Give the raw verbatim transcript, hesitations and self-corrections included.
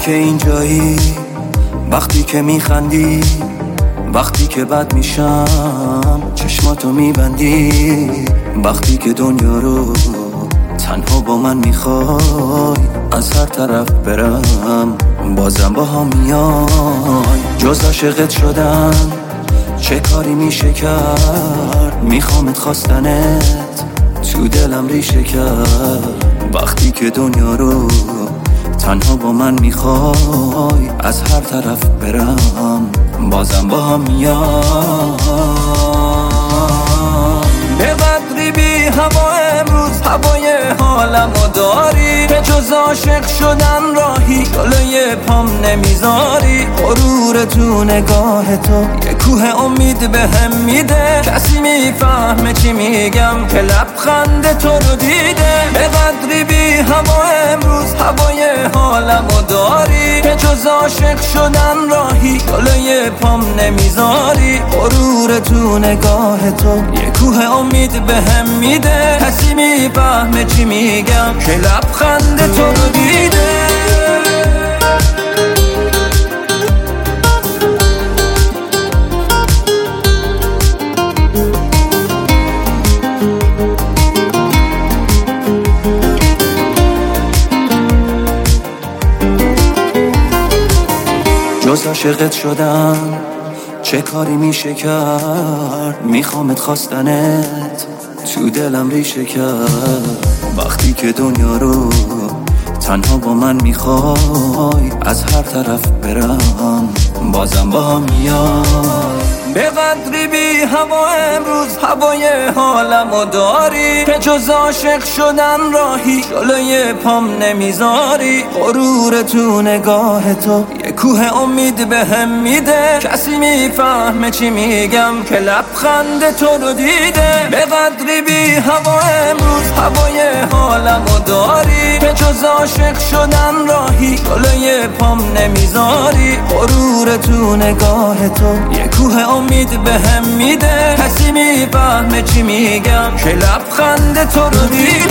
که اینجایی، وقتی که میخندی، وقتی که بد میشم چشماتو میبندی، وقتی که دنیا رو تنها با من میخوای از هر طرف برم بازم با هم میای. جز عاشقت شدن چه کاری میشه کرد، میخوامت خواستنت تو دلم ریشه کرد، وقتی که دنیا رو تنها با من میخوای از هر طرف برم بازم با هم میای. به قدری بی هوا امروز هوای حالمو داری، به جز عاشق شدن راهی جلوی پام نمیذاری. غرور تو نگاه تو یه کوه امید به هم میده، کسی میفهمه چی میگم که لبخند تو رو دیده. به قدری بی هوا امروز هوای حالمو داری، به جز عاشق شدن راهی جلوی پام نمیذاری. غرور تو نگاه تو یه کوه امید به هم میده، کسی میفهمه چی میگم که لبخند تو رو دیده. جز عاشقت شدن چه کاری میشه کرد، میخوامت خواستنت تو دلم ریشه کرد، وقتی که دنیا رو تنها با من میخوای از هر طرف برم بازم با هم میای. به قدری بی هوا امروز هوای حالمو داری، که جز عاشق شدن راهی جلوی پام نمیذاری. غرور تو نگاه تو یه کوه امید به هم میده، کسی میفهمه چی میگم که لبخند تو رو دیده. به قدری بی هوا امروز هوای حالمو داری، که جز عاشق شدن راهی جلوی پام نمیذاری. غرور تو نگاه تو یه کوه امید به هم میده، کسی میفهمه چی میگم که لبخند تو رو دیده.